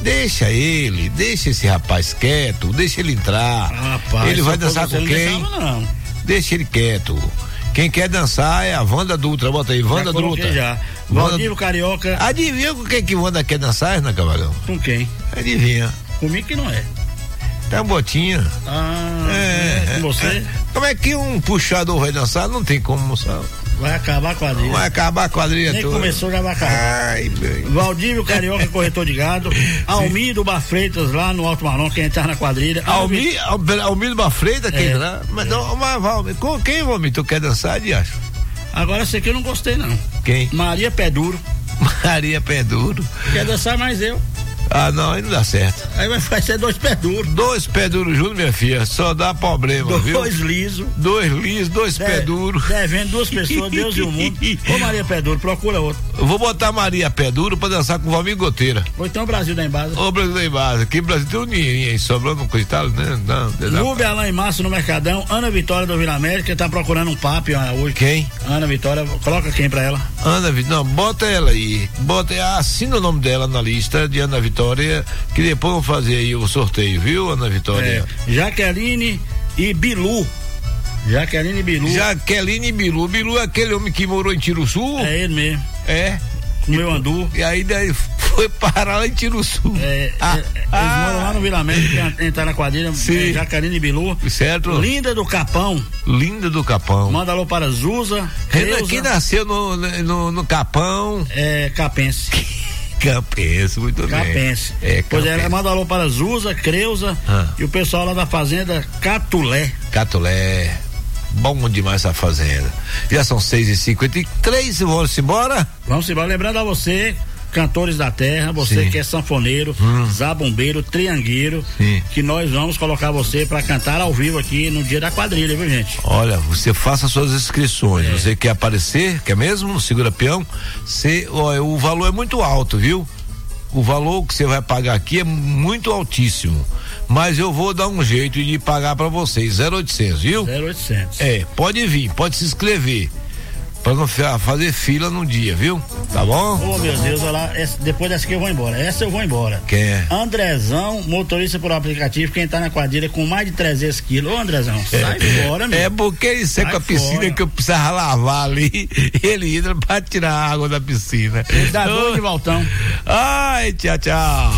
Deixa esse rapaz quieto, deixa ele entrar. Rapaz, ele vai dançar com quem? Não. Deixa ele quieto. Quem quer dançar é a Wanda Dutra. Bota aí, Wanda Dutra. Já. Valdívio Carioca. Adivinha com quem que Wanda quer dançar, Ana Cavalhão? Com quem? Adivinha. Comigo que não é. Tá botinha. Com você? Como é que um puxador vai dançar? Não tem como, moção. Vai acabar a quadrilha. Vai acabar a quadrilha Nem toda. começou, já vai acabar. Ai, Valdívio Carioca, corretor de gado. Almir do Bafreitas, lá no Alto Marrom, quem entrar na quadrilha. Almir do Bafreitas, quem entrar? Mas não, mas com quem, Valmir, tu quer dançar, Diacho? Agora sei que eu não gostei, não. Quem? Maria Pé Duro. Maria Pé Duro. Quer dançar mais eu. Ah, não, aí não dá certo. Aí vai ser 2 pés duros. 2 pés duros juntos, minha filha, só dá problema, viu? 2 lisos. 2 pés duros. Devendo 2 pessoas, Deus e o mundo. Ô Maria Pé Duro, procura outro. Eu vou botar Maria Pé Duro pra dançar com o Valmir Goteira. Ou então o Brasil da Embasa. Ô, Brasil da Embasa, aqui no Brasil tem um dinheirinho aí, sobrando um coitado, né? Nube Alain e Márcio no Mercadão. Ana Vitória do Vila América tá procurando um papo hoje. Quem? Ana Vitória, coloca quem pra ela? Ana Vitória, não, bota ela aí. Assina o nome dela na lista de Ana Vitória, que depois vamos fazer aí o sorteio, viu, Ana Vitória? Jaqueline e Bilu. Jaqueline e Bilu. Bilu é aquele homem que morou em Tiruçu? É ele mesmo. É. Comeu andu. E aí daí foi parar lá em Tiruçu. Eles moram lá no Vila América, entrar na quadrilha. Sim. Jaqueline e Bilu. Certo. Linda do Capão. Manda alô para Zuza. Quem nasceu no Capão? Capense. Capense, muito Capense. bem. Pois ela manda alô para Zuza, Creuza e o pessoal lá da fazenda Catulé. Bom demais essa fazenda. Já são 6h53, vamos embora? Vamos embora. Lembrando a você, cantores da terra, você que é sanfoneiro, zabumbeiro, triangueiro, que nós vamos colocar você para cantar ao vivo aqui no dia da quadrilha, viu, gente? Olha, você faça suas inscrições. Você quer aparecer, quer mesmo? Segura peão? O valor é muito alto, viu? O valor que você vai pagar aqui é muito altíssimo, mas eu vou dar um jeito de pagar para vocês, 0800, viu? 0800. Pode vir, pode se inscrever, para não fazer fila no dia, viu? Tá bom? Oh, meu Deus, olha lá, depois dessa que eu vou embora. Essa eu vou embora. Quem é? Andrezão, motorista por aplicativo, quem tá na quadrilha com mais de 300 quilos. Ô, Andrezão, sai fora, meu. É porque isso é com a piscina que eu precisava lavar ali. Ele entra pra tirar a água da piscina. Ele dá dor de voltão. Ai, tchau.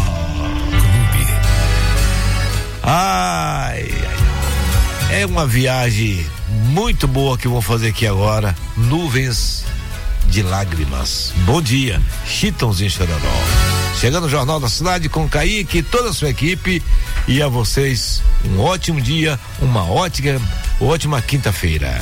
Ai. É uma viagem muito boa que eu vou fazer aqui agora. Nuvens de lágrimas. Bom dia, Chitãozinho Chororó. Chegando o Jornal da Cidade com Kaique e toda a sua equipe. E a vocês, um ótimo dia, uma ótima quinta-feira.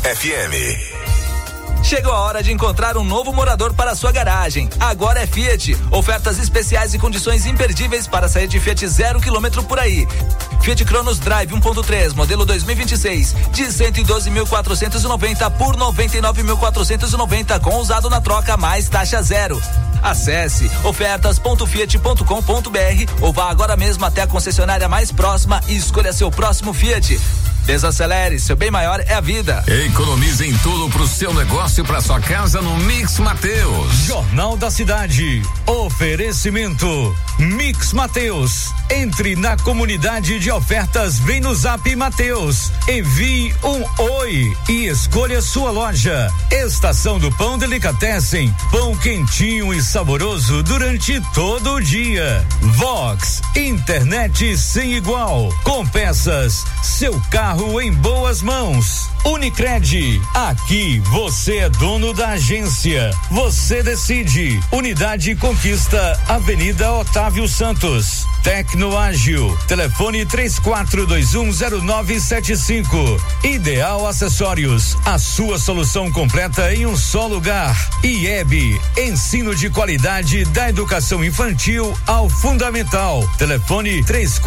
FM. Chegou a hora de encontrar um novo morador para a sua garagem. Agora é Fiat. Ofertas especiais e condições imperdíveis para sair de Fiat 0 km por aí. Fiat Cronos Drive 1.3, modelo 2026, de 112.490 por 99.490 com usado na troca mais taxa zero. Acesse ofertas.fiat.com.br ou vá agora mesmo até a concessionária mais próxima e escolha seu próximo Fiat. Desacelere, seu bem maior é a vida. Economize em tudo pro seu negócio, pra sua casa no Mix Mateus. Jornal da Cidade. Oferecimento Mix Mateus. Entre na comunidade de ofertas, vem no Zap Mateus. Envie um oi e escolha sua loja. Estação do Pão Delicatessen. Pão quentinho e saboroso durante todo o dia. Vox, internet sem igual. Com peças, seu carro em boas mãos. Unicred, aqui você é dono da agência. Você decide. Unidade Conquista, Avenida Otávio Santos. Tecnoágil, telefone 34210975. Ideal Acessórios, a sua solução completa em um só lugar. IEB, ensino de qualidade da educação infantil ao fundamental. Telefone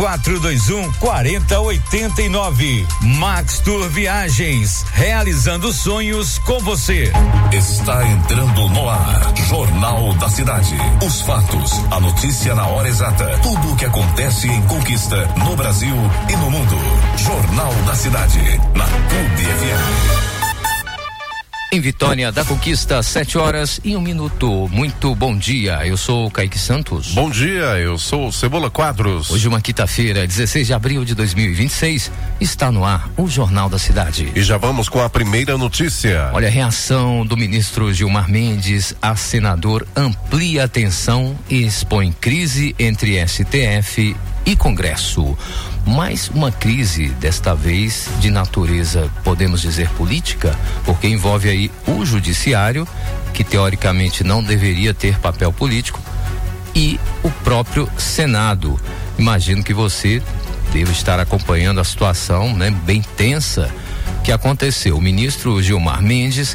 3421-4089. Max Tour Viagens, realizando sonhos com você. Está entrando no ar, Jornal da Cidade. Os fatos, a notícia na hora exata, tudo o que acontece em Conquista, no Brasil e no mundo. Jornal da Cidade, na Clube FM. Em Vitória da Conquista, 7h01. Muito bom dia, eu sou o Kaique Santos. Bom dia, eu sou o Cebola Quadros. Hoje, uma quinta-feira, 16 de abril de 2026, está no ar o Jornal da Cidade. E já vamos com a primeira notícia. Olha, a reação do ministro Gilmar Mendes a senador amplia a tensão e expõe crise entre STF e Congresso. Mais uma crise, desta vez de natureza, podemos dizer, política, porque envolve aí o judiciário, que teoricamente não deveria ter papel político, e o próprio Senado. Imagino que você deve estar acompanhando a situação, né, bem tensa que aconteceu. O ministro Gilmar Mendes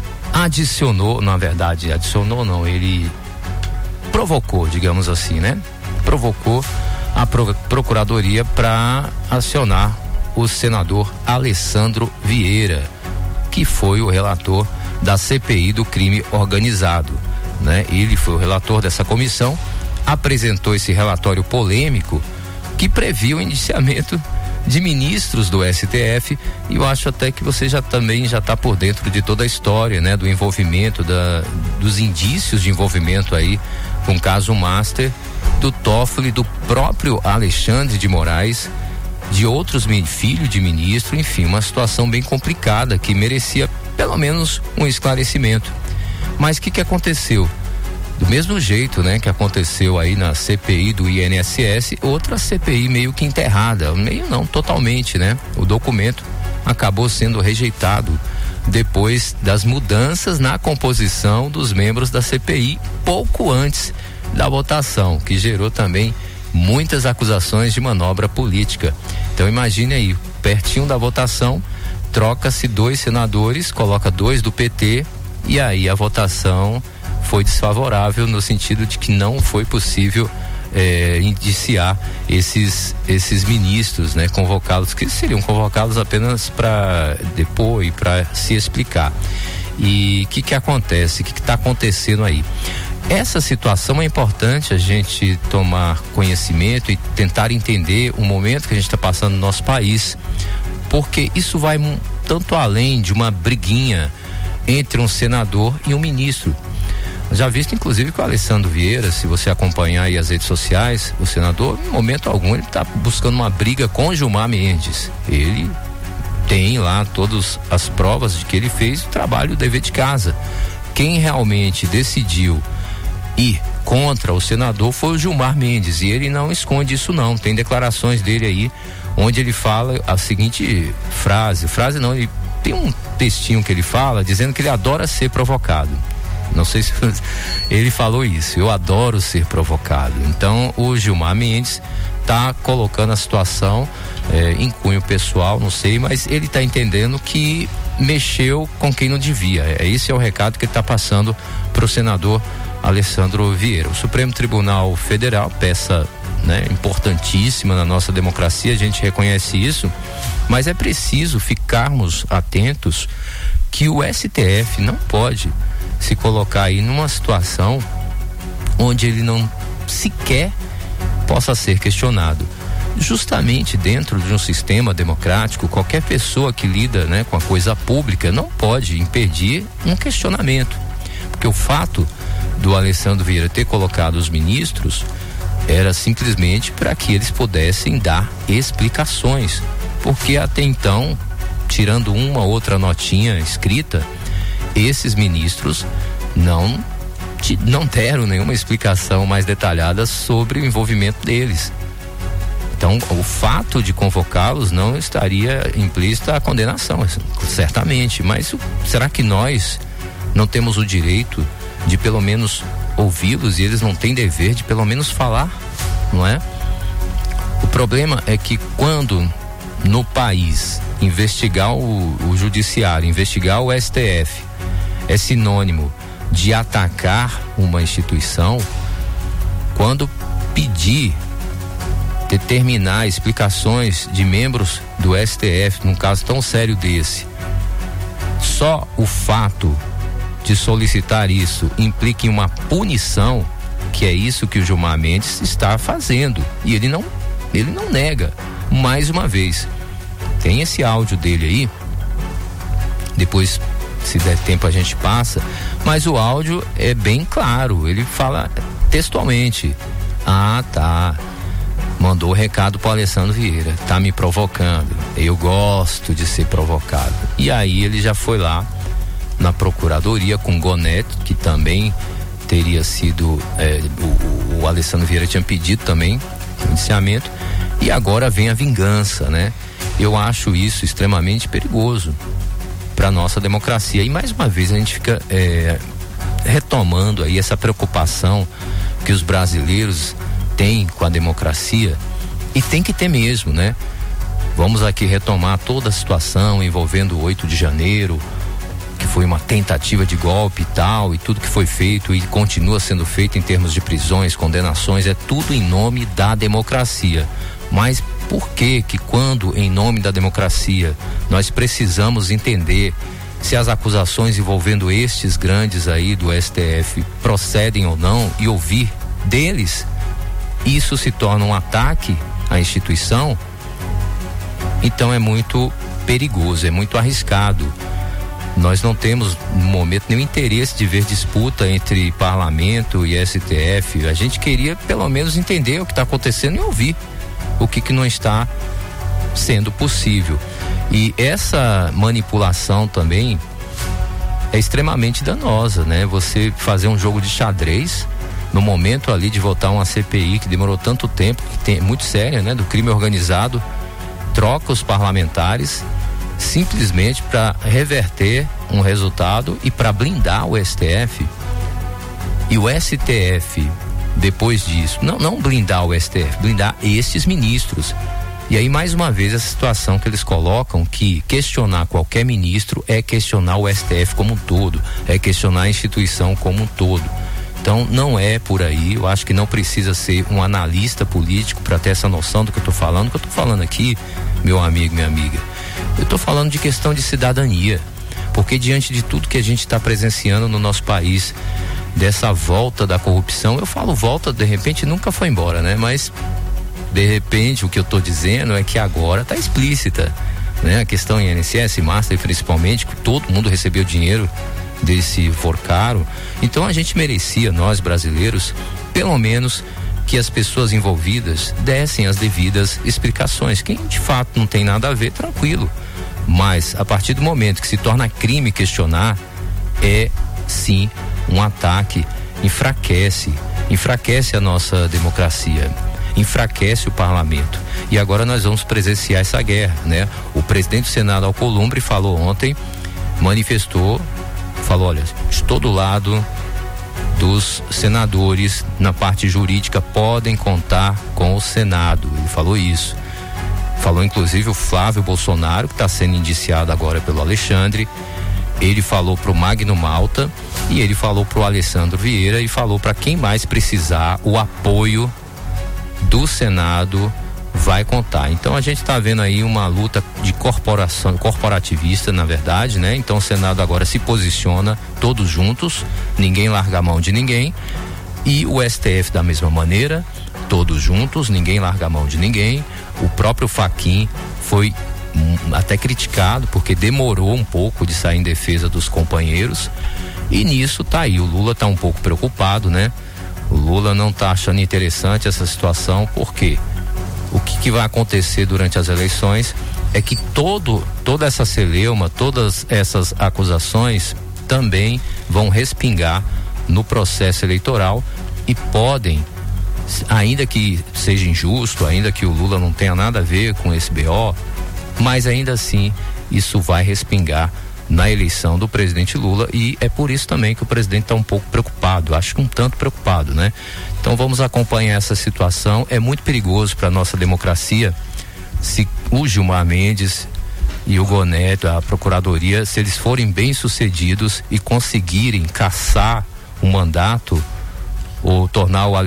ele provocou, digamos assim, né? Provocou a Procuradoria para acionar o senador Alessandro Vieira, que foi o relator da CPI do crime organizado, né? Ele foi o relator dessa comissão, apresentou esse relatório polêmico que previa o indiciamento de ministros do STF, e eu acho até que você também já está por dentro de toda a história, né? Do envolvimento, dos indícios de envolvimento aí com o caso Master, do Toffoli, do próprio Alexandre de Moraes, de outros filhos de ministro, enfim, uma situação bem complicada que merecia pelo menos um esclarecimento. Mas o que aconteceu? Do mesmo jeito, né, que aconteceu aí na CPI do INSS, outra CPI meio que enterrada, meio não, totalmente, né? O documento acabou sendo rejeitado depois das mudanças na composição dos membros da CPI, pouco antes da votação, que gerou também muitas acusações de manobra política. Então imagine aí, pertinho da votação, troca-se 2 senadores, coloca 2 do PT, e aí a votação foi desfavorável no sentido de que não foi possível indiciar esses ministros, né, convocados, que seriam convocados apenas para depor e para se explicar. E o que acontece? O que está acontecendo aí? Essa situação é importante a gente tomar conhecimento e tentar entender o momento que a gente está passando no nosso país, porque isso vai tanto além de uma briguinha entre um senador e um ministro. Já visto inclusive que o Alessandro Vieira, se você acompanhar aí as redes sociais, o senador, em momento algum, ele está buscando uma briga com Gilmar Mendes. Ele tem lá todas as provas de que ele fez o trabalho, o dever de casa. Quem realmente decidiu ir contra o senador foi o Gilmar Mendes, e ele não esconde isso não. Tem declarações dele aí onde ele fala a seguinte frase não, ele tem um textinho que ele fala dizendo que ele adora ser provocado. Não sei se ele falou isso, eu adoro ser provocado. Então o Gilmar Mendes está colocando a situação em cunho pessoal, não sei, mas ele está entendendo que mexeu com quem não devia. Esse é o recado que ele está passando para o senador Alessandro Vieira. O Supremo Tribunal Federal, peça, né, importantíssima na nossa democracia, a gente reconhece isso, mas é preciso ficarmos atentos que o STF não pode se colocar aí numa situação onde ele não sequer possa ser questionado. Justamente dentro de um sistema democrático, qualquer pessoa que lida, né, com a coisa pública não pode impedir um questionamento, porque o fato do Alessandro Vieira ter colocado os ministros era simplesmente para que eles pudessem dar explicações, porque até então, tirando uma outra notinha escrita, esses ministros não deram nenhuma explicação mais detalhada sobre o envolvimento deles. Então, o fato de convocá-los não estaria implícita a condenação, certamente, mas será que nós não temos o direito de pelo menos ouvi-los e eles não têm dever de pelo menos falar, não é? O problema é que quando no país investigar o judiciário, investigar o STF é sinônimo de atacar uma instituição, quando pedir determinar explicações de membros do STF num caso tão sério desse, só o fato de solicitar isso implica em uma punição, que é isso que o Gilmar Mendes está fazendo, e ele não nega. Mais uma vez, tem esse áudio dele aí, depois, se der tempo, a gente passa, mas o áudio é bem claro, ele fala textualmente: ah, tá, mandou o recado pro Alessandro Vieira, tá me provocando, eu gosto de ser provocado. E aí ele já foi lá na procuradoria com o Gonet, que também teria sido, o Alessandro Vieira tinha pedido também o indiciamento, e agora vem a vingança, né? Eu acho isso extremamente perigoso para nossa democracia. E mais uma vez a gente fica retomando aí essa preocupação que os brasileiros têm com a democracia, e tem que ter mesmo, né? Vamos aqui retomar toda a situação envolvendo o 8 de janeiro, que foi uma tentativa de golpe e tal, e tudo que foi feito e continua sendo feito em termos de prisões, condenações, é tudo em nome da democracia. Mas por que quando em nome da democracia nós precisamos entender se as acusações envolvendo estes grandes aí do STF procedem ou não, e ouvir deles, isso se torna um ataque à instituição? Então é muito perigoso, é muito arriscado. Nós não temos no momento nenhum interesse de ver disputa entre parlamento e STF. A gente queria pelo menos entender o que está acontecendo e ouvir o que não está sendo possível. E essa manipulação também é extremamente danosa, né? Você fazer um jogo de xadrez no momento ali de votar uma CPI que demorou tanto tempo, que é muito séria, né? Do crime organizado, troca os parlamentares simplesmente para reverter um resultado e para blindar o STF. E o STF, depois disso, não blindar o STF, blindar estes ministros. E aí, mais uma vez, essa situação que eles colocam, que questionar qualquer ministro é questionar o STF como um todo, é questionar a instituição como um todo. Então, não é por aí. Eu acho que não precisa ser um analista político para ter essa noção do que eu estou falando. O que eu estou falando aqui, meu amigo, minha amiga, eu estou falando de questão de cidadania, porque diante de tudo que a gente está presenciando no nosso país, dessa volta da corrupção, eu falo volta, de repente nunca foi embora, né? Mas de repente o que eu estou dizendo é que agora está explícita, né? A questão em INSS, Master principalmente, que todo mundo recebeu dinheiro desse forcaro. Então a gente merecia, nós brasileiros, pelo menos que as pessoas envolvidas dessem as devidas explicações. Quem de fato não tem nada a ver, tranquilo, mas a partir do momento que se torna crime questionar, é sim um ataque, enfraquece a nossa democracia, enfraquece o parlamento. E agora nós vamos presenciar essa guerra, né? O presidente do Senado, Alcolumbre, falou ontem, manifestou, falou: olha, estou do lado dos senadores na parte jurídica, podem contar com o Senado. Ele falou isso. Falou inclusive o Flávio Bolsonaro, que está sendo indiciado agora pelo Alexandre. Ele falou pro Magno Malta e ele falou pro Alessandro Vieira e falou para quem mais precisar, o apoio do Senado vai contar. Então a gente está vendo aí uma luta de corporativista, na verdade, né? Então o Senado agora se posiciona todos juntos, ninguém larga a mão de ninguém, e o STF da mesma maneira, todos juntos, ninguém larga a mão de ninguém. O próprio Fachin foi até criticado porque demorou um pouco de sair em defesa dos companheiros, e nisso tá aí, o Lula tá um pouco preocupado, né? O Lula não tá achando interessante essa situação, porque o que vai acontecer durante as eleições é que toda essa celeuma, todas essas acusações também vão respingar no processo eleitoral e podem, ainda que seja injusto, ainda que o Lula não tenha nada a ver com esse BO, mas ainda assim isso vai respingar na eleição do presidente Lula, e é por isso também que o presidente está um pouco preocupado, acho que um tanto preocupado, né? Então vamos acompanhar essa situação. É muito perigoso para a nossa democracia se o Gilmar Mendes e o Gonete, a Procuradoria, se eles forem bem sucedidos e conseguirem caçar o mandato ou tornar o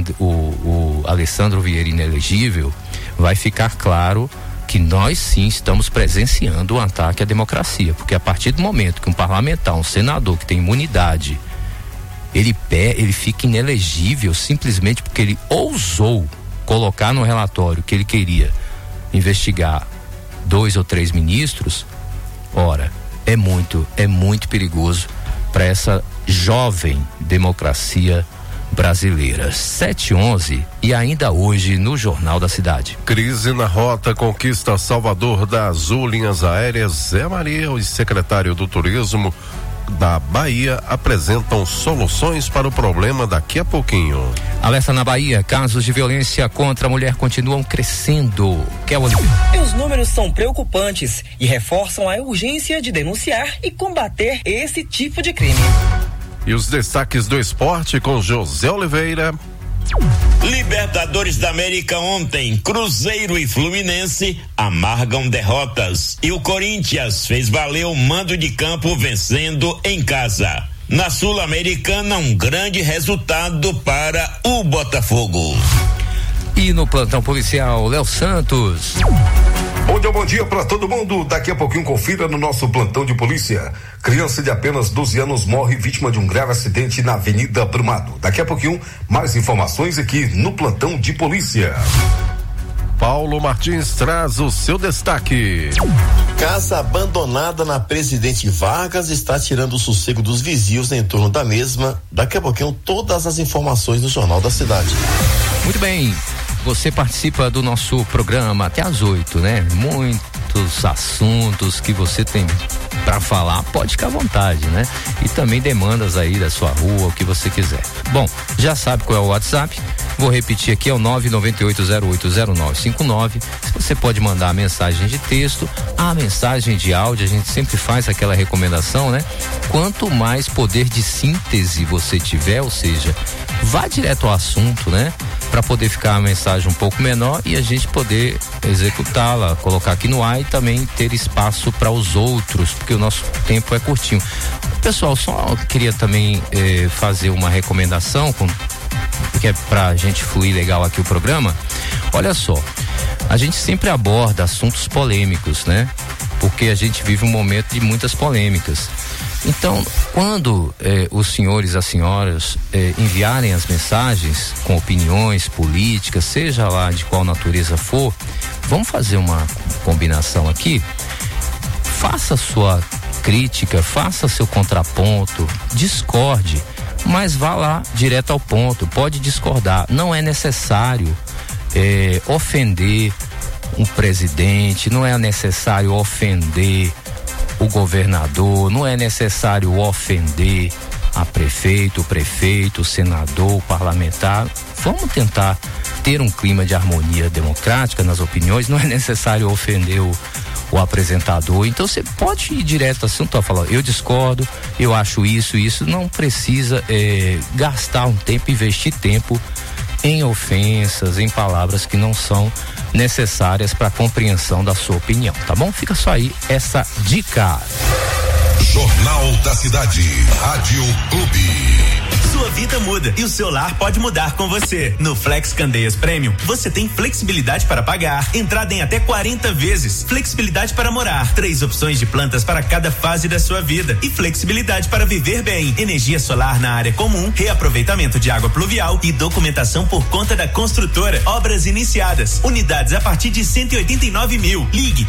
Alessandro Vieira inelegível, vai ficar claro que nós sim estamos presenciando um ataque à democracia, porque a partir do momento que um parlamentar, um senador que tem imunidade, ele fica inelegível simplesmente porque ele ousou colocar no relatório que ele queria investigar 2 ou 3 ministros, ora, é muito perigoso para essa jovem democracia brasileira. 7:11 e ainda hoje no Jornal da Cidade. Crise na rota conquista Salvador da Azul Linhas Aéreas. Zé Maria, o secretário do Turismo da Bahia, apresentam soluções para o problema daqui a pouquinho. Alerta na Bahia, casos de violência contra a mulher continuam crescendo. E os números são preocupantes e reforçam a urgência de denunciar e combater esse tipo de crime. E os destaques do esporte com José Oliveira. Libertadores da América ontem, Cruzeiro e Fluminense amargam derrotas e o Corinthians fez valer o mando de campo vencendo em casa. Na Sul-Americana, um grande resultado para o Botafogo. E no plantão policial, Léo Santos. Bom dia para todo mundo. Daqui a pouquinho confira no nosso plantão de polícia. Criança de apenas 12 anos morre vítima de um grave acidente na Avenida Brumado. Daqui a pouquinho, mais informações aqui no plantão de polícia. Paulo Martins traz o seu destaque. Casa abandonada na Presidente Vargas está tirando o sossego dos vizinhos em torno da mesma. Daqui a pouquinho, todas as informações no Jornal da Cidade. Muito bem. Você participa do nosso programa até às 8, né? Muitos assuntos que você tem para falar, pode ficar à vontade, né? E também demandas aí da sua rua, o que você quiser. Bom, já sabe qual é o WhatsApp? Vou repetir aqui, é o 998080959. Você pode mandar a mensagem de texto, a mensagem de áudio, a gente sempre faz aquela recomendação, né? Quanto mais poder de síntese você tiver, ou seja, vá direto ao assunto, né? Para poder ficar a mensagem um pouco menor e a gente poder executá-la, colocar aqui no ar e também ter espaço para os outros, porque o nosso tempo é curtinho. Pessoal, só queria também fazer uma recomendação, porque é pra gente fluir legal aqui o programa. Olha só, a gente sempre aborda assuntos polêmicos, né? Porque a gente vive um momento de muitas polêmicas. Então, quando os senhores e as senhoras enviarem as mensagens com opiniões políticas, seja lá de qual natureza for, vamos fazer uma combinação aqui. Faça sua crítica, faça seu contraponto, discorde, mas vá lá direto ao ponto. Pode discordar, não é necessário ofender um presidente, não é necessário ofender o governador, não é necessário ofender a prefeito, o senador, o parlamentar. Vamos tentar ter um clima de harmonia democrática nas opiniões, não é necessário ofender o apresentador. Então você pode ir direto ao assunto, falar, eu discordo, eu acho isso, não precisa gastar um tempo, investir tempo em ofensas, em palavras que não são necessárias para a compreensão da sua opinião, tá bom? Fica só aí essa dica. Jornal da Cidade, Rádio Clube. Sua vida muda e o seu lar pode mudar com você. No Flex Candeias Premium, você tem flexibilidade para pagar, entrada em até 40 vezes, flexibilidade para morar, 3 opções de plantas para cada fase da sua vida e flexibilidade para viver bem. Energia solar na área comum, reaproveitamento de água pluvial e documentação por conta da construtora. Obras iniciadas. Unidades a partir de 189 mil. Ligue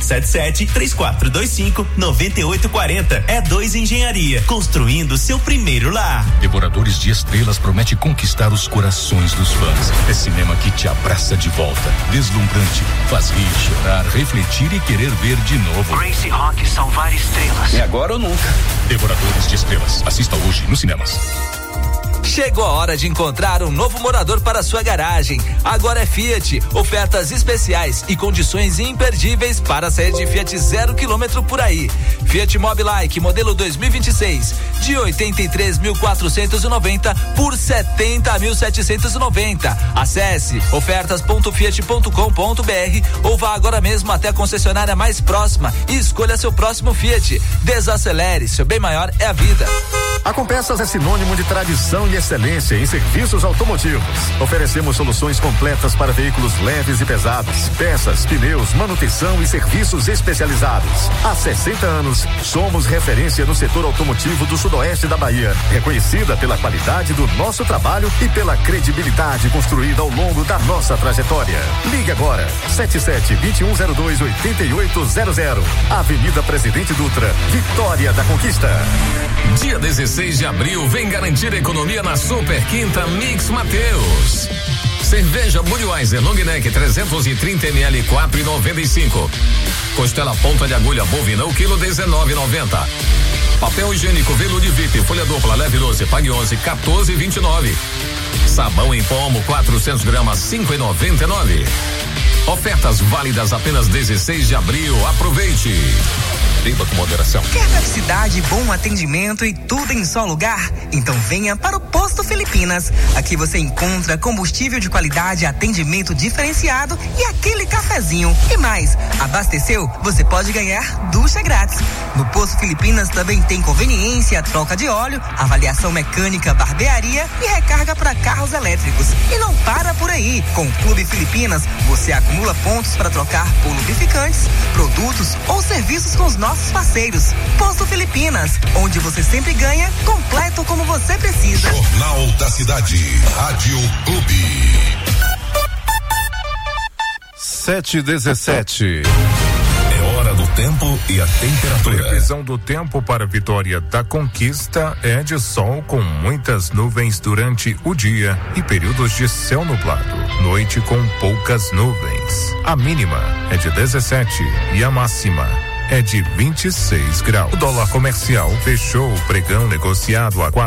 77-3425-9840. E2 Engenharia, construindo seu primeiro lar. Devoradores de Estrelas promete conquistar os corações dos fãs. É cinema que te abraça de volta. Deslumbrante, faz rir, chorar, refletir e querer ver de novo. Gracie Rock salvar estrelas. É agora ou nunca. Devoradores de Estrelas. Assista hoje nos cinemas. Chegou a hora de encontrar um novo morador para sua garagem. Agora é Fiat. Ofertas especiais e condições imperdíveis para sair de Fiat 0 km por aí. Fiat Mobi Like, modelo 2026, de 83.490 por 70.790. Acesse ofertas.fiat.com.br ou vá agora mesmo até a concessionária mais próxima e escolha seu próximo Fiat. Desacelere, seu bem maior é a vida. A Compeças é sinônimo de tradição e excelência em serviços automotivos. Oferecemos soluções completas para veículos leves e pesados, peças, pneus, manutenção e serviços especializados. Há 60 anos, somos referência no setor automotivo do sudoeste da Bahia, reconhecida pela qualidade do nosso trabalho e pela credibilidade construída ao longo da nossa trajetória. Ligue agora, 77-2102-8800. Avenida Presidente Dutra, Vitória da Conquista. Dia 16 de abril, vem garantir economia na Super Quinta Mix Mateus. Cerveja Budweiser Long Neck 330 ml 4,95. Costela ponta de agulha bovina o quilo 19,90. Papel higiênico veludo VIP folha dupla leve 12 pague 11 14,29. Sabão em pó Omo 400 gramas 5,99. Ofertas válidas apenas 16 de abril. Aproveite. Beba com moderação. Quer praticidade, bom atendimento e tudo em só lugar? Então venha para o Posto Filipinas. Aqui você encontra combustível de qualidade, atendimento diferenciado e aquele cafezinho. E mais, abasteceu? Você pode ganhar ducha grátis. No Posto Filipinas também tem conveniência, troca de óleo, avaliação mecânica, barbearia e recarga para carros elétricos. E não para por aí. Com o Clube Filipinas, você acumula pontos para trocar por lubrificantes, produtos ou serviços com os nossos parceiros. Posto Filipinas, onde você sempre ganha, completo como você precisa. Jornal da Cidade, Rádio Clube. 7:17. É hora do tempo e a temperatura. Previsão do tempo para Vitória da Conquista é de sol com muitas nuvens durante o dia e períodos de céu nublado. Noite com poucas nuvens. A mínima é de 17 e a máxima é de 26 graus. O dólar comercial fechou o pregão negociado a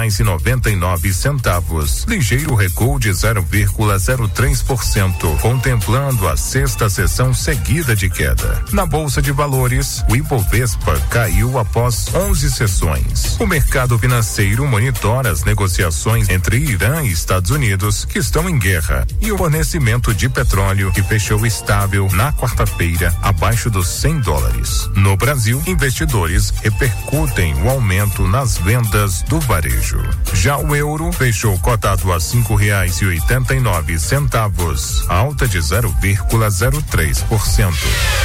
R$4,99, ligeiro recuo de 0,03%, contemplando a sexta sessão seguida de queda. Na Bolsa de Valores, o Ibovespa caiu após 11 sessões. O mercado financeiro monitora as negociações entre Irã e Estados Unidos, que estão em guerra, e o fornecimento de petróleo, que fechou estável na quarta-feira, abaixo dos $100. No Brasil, investidores repercutem o aumento nas vendas do varejo. Já o euro fechou cotado a R$5,89, alta de 0,03%.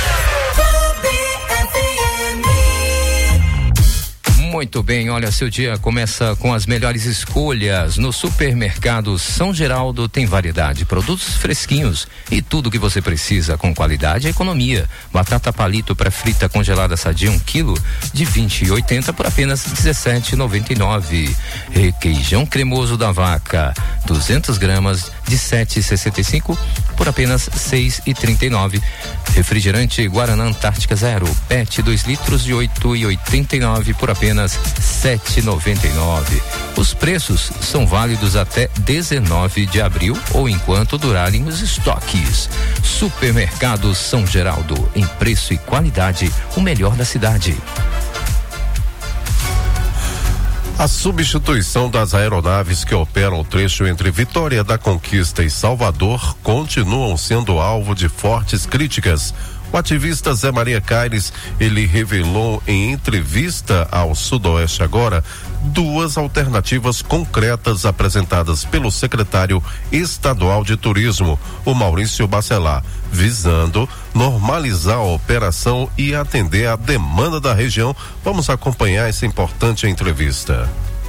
Muito bem, olha, seu dia começa com as melhores escolhas. No Supermercado São Geraldo tem variedade, produtos fresquinhos e tudo que você precisa com qualidade e economia. Batata palito pré-frita congelada sadia 1 quilo de 20,80 por apenas R$17,99. Requeijão cremoso da vaca 200 gramas de 7,65 por apenas R$6,39. Refrigerante Guaraná Antártica Zero PET 2 litros de 8,89 por apenas R$7,99. Os preços são válidos até 19 de abril ou enquanto durarem os estoques. Supermercado São Geraldo, em preço e qualidade, o melhor da cidade. A substituição das aeronaves que operam o trecho entre Vitória da Conquista e Salvador continuam sendo alvo de fortes críticas. O ativista Zé Maria Caires, ele revelou em entrevista ao Sudoeste Agora duas alternativas concretas apresentadas pelo secretário estadual de turismo, o Maurício Bacelar, visando normalizar a operação e atender à demanda da região. Vamos acompanhar essa importante entrevista.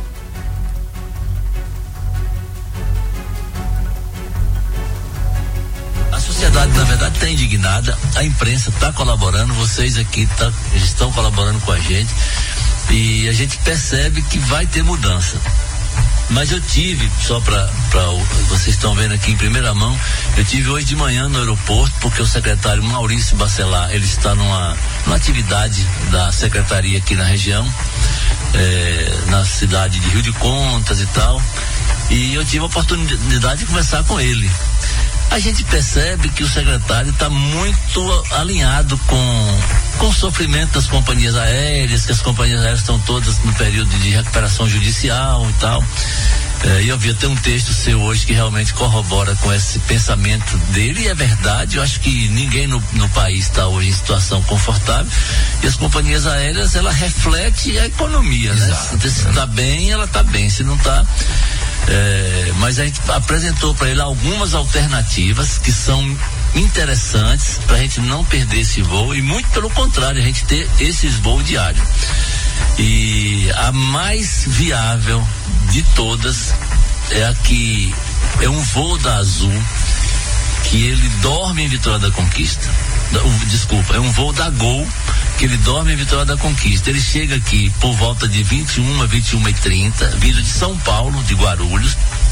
A sociedade, na verdade, está indignada, a imprensa está colaborando, vocês aqui estão colaborando com a gente e a gente percebe que vai ter mudança. Mas eu tive, só para vocês estão vendo aqui em primeira mão, eu tive hoje de manhã no aeroporto, porque o secretário Maurício Bacelar, ele está numa atividade da secretaria aqui na região, na cidade de Rio de Contas e tal, e eu tive a oportunidade de conversar com ele. A gente percebe que o secretário está muito alinhado com o sofrimento das companhias aéreas, que as companhias aéreas estão todas no período de recuperação judicial e tal. E eu vi até um texto seu hoje que realmente corrobora com esse pensamento dele, e é verdade. Eu acho que ninguém no país está hoje em situação confortável, e as companhias aéreas, ela reflete a economia, exato, né? Se está bem, ela está bem, se não está... mas a gente apresentou para ele algumas alternativas que são interessantes para a gente não perder esse voo, e muito pelo contrário, a gente ter esses voos diários. E a mais viável de todas é a que é um voo da Azul, que ele dorme em Vitória da Conquista. É um voo da Gol, que ele dorme em Vitória da Conquista. Ele chega aqui por volta de 21h30, vindo de São Paulo, de Guarulhos.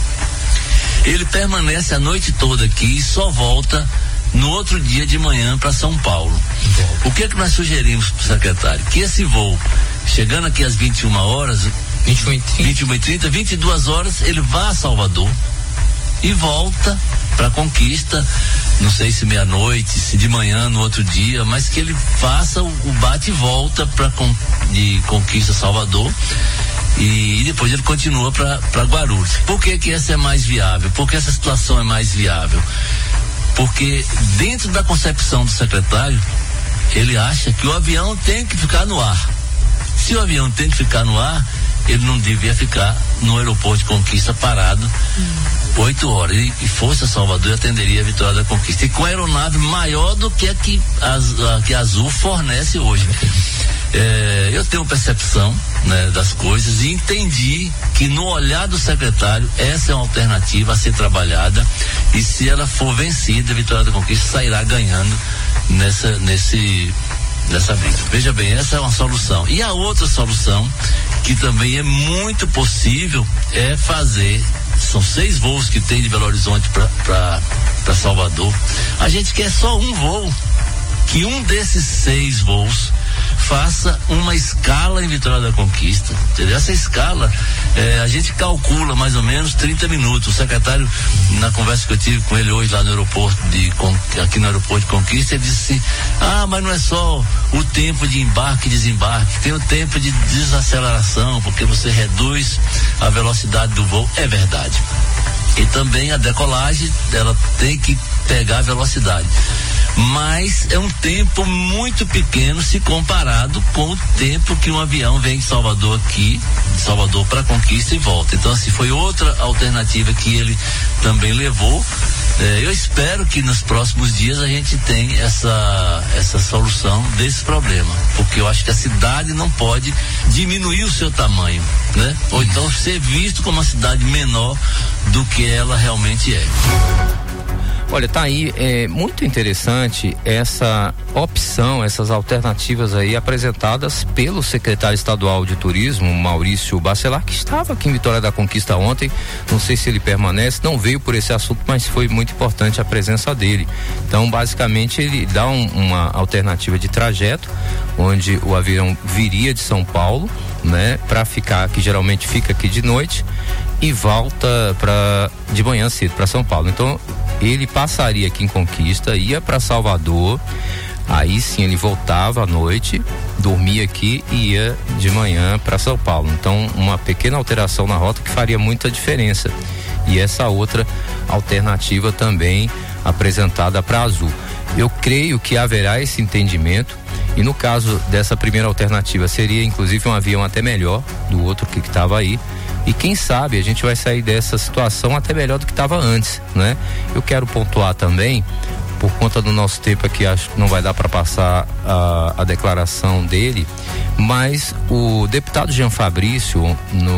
Ele permanece a noite toda aqui e só volta no outro dia de manhã para São Paulo. O que nós sugerimos para o secretário? Que esse voo, chegando aqui às 21 horas, 21h30, 22 horas, ele vá a Salvador e volta para Conquista, não sei se meia-noite, se de manhã no outro dia, mas que ele faça o bate e volta de Conquista a Salvador, e depois ele continua para Guarulhos. Por que essa é mais viável? Porque essa situação é mais viável? Porque dentro da concepção do secretário, ele acha que o avião tem que ficar no ar. Se o avião tem que ficar no ar, ele não devia ficar no aeroporto de Conquista parado 8 horas, e fosse a Salvador e atenderia a Vitória da Conquista, e com a aeronave maior do que a que a Azul fornece hoje. Eu tenho percepção, né, das coisas, e entendi que no olhar do secretário essa é uma alternativa a ser trabalhada, e se ela for vencida, a Vitória da Conquista sairá ganhando nessa briga. Veja bem, essa é uma solução. E a outra solução, que também é muito possível, é fazer, são 6 voos que tem de Belo Horizonte para Salvador. A gente quer só um voo, que um desses 6 voos faça uma escala em Vitória da Conquista, entendeu? Essa escala, a gente calcula mais ou menos 30 minutos. O secretário, na conversa que eu tive com ele hoje lá no aeroporto aqui no aeroporto de Conquista, ele disse assim: mas não é só o tempo de embarque e desembarque, tem o tempo de desaceleração, porque você reduz a velocidade do voo. É verdade. E também a decolagem, ela tem que pegar a velocidade. Mas é um tempo muito pequeno se comparado com o tempo que um avião vem de Salvador para Conquista e volta. Então, assim, foi outra alternativa que ele também levou. Eu espero que nos próximos dias a gente tenha essa solução desse problema, porque eu acho que a cidade não pode diminuir o seu tamanho, né? Ou então ser visto como uma cidade menor do que ela realmente é. Olha, tá aí, é muito interessante essa opção, essas alternativas aí apresentadas pelo secretário estadual de turismo, Maurício Bacelar, que estava aqui em Vitória da Conquista ontem. Não sei se ele permanece, não veio por esse assunto, mas foi muito importante a presença dele. Então, basicamente, ele dá uma alternativa de trajeto, onde o avião viria de São Paulo, né, para ficar, que geralmente fica aqui de noite, e volta de manhã cedo para São Paulo. Então, ele passaria aqui em Conquista, ia para Salvador, Aí sim ele voltava à noite, dormia aqui e ia de manhã para São Paulo. Então, uma pequena alteração na rota que faria muita diferença. E essa outra alternativa também apresentada para Azul. Eu creio que haverá esse entendimento, e no caso dessa primeira alternativa seria inclusive um avião até melhor do outro que estava aí, e quem sabe a gente vai sair dessa situação até melhor do que estava antes, né? Eu quero pontuar também, por conta do nosso tempo aqui, acho que não vai dar para passar a declaração dele, mas o deputado Jean Fabrício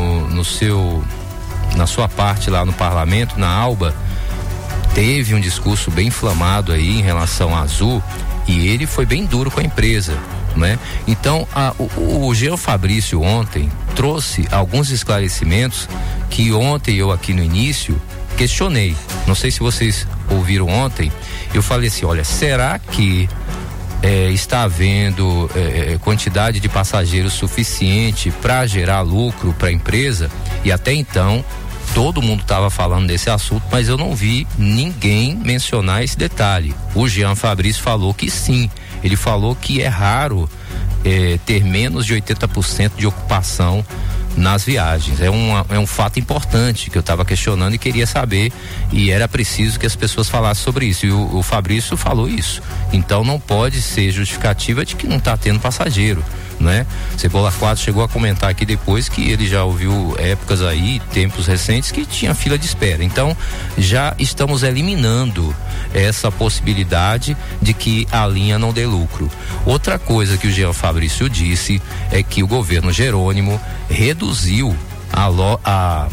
na sua parte lá no parlamento, na Alba, teve um discurso bem inflamado aí em relação à Azul, e ele foi bem duro com a empresa, né? Então, o Jean Fabrício ontem trouxe alguns esclarecimentos que ontem eu aqui no início questionei. Não sei se vocês ouviram ontem, eu falei assim, olha, será que está havendo quantidade de passageiros suficiente para gerar lucro para a empresa? E até então todo mundo estava falando desse assunto, mas eu não vi ninguém mencionar esse detalhe. O Jean Fabrício falou que sim, ele falou que é raro ter menos de 80% de ocupação nas viagens. É um fato importante que eu estava questionando e queria saber, e era preciso que as pessoas falassem sobre isso, e o Fabrício falou isso. Então não pode ser justificativa de que não está tendo passageiro, né? Cebola 4 chegou a comentar aqui depois que ele já ouviu épocas aí, tempos recentes, que tinha fila de espera. Então já estamos eliminando essa possibilidade de que a linha não dê lucro. Outra coisa que o Jean Fabrício disse é que o governo Jerônimo reduziu a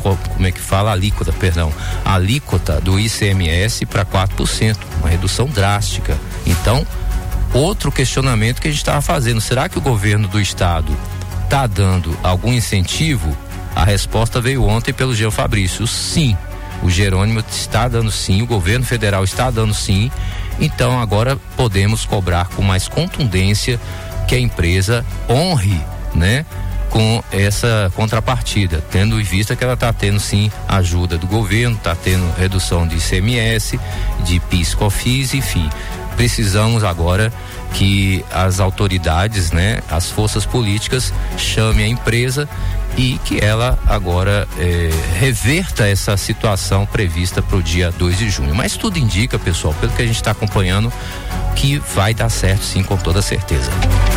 alíquota do ICMS para 4%, uma redução drástica. Então, outro questionamento que a gente estava fazendo, será que o governo do estado está dando algum incentivo? A resposta veio ontem pelo Jean Fabrício, sim, o Jerônimo está dando sim, o governo federal está dando sim. Então agora podemos cobrar com mais contundência que a empresa honre, né, com essa contrapartida, tendo em vista que ela está tendo sim ajuda do governo, está tendo redução de ICMS, de PIS, COFINS, enfim. Precisamos agora que as autoridades, né, as forças políticas chamem a empresa e que ela agora reverta essa situação prevista para o dia 2 de junho. Mas tudo indica, pessoal, pelo que a gente está acompanhando, que vai dar certo sim, com toda certeza.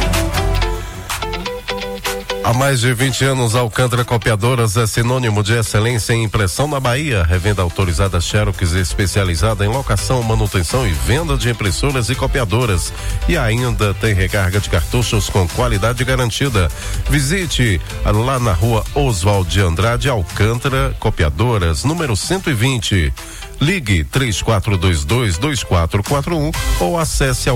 Há mais de 20 anos, Alcântara Copiadoras é sinônimo de excelência em impressão na Bahia. Revenda autorizada Xerox, especializada em locação, manutenção e venda de impressoras e copiadoras. E ainda tem recarga de cartuchos com qualidade garantida. Visite lá na rua Oswald de Andrade, Alcântara Copiadoras, número 120. Ligue 3422-2441 ou acesse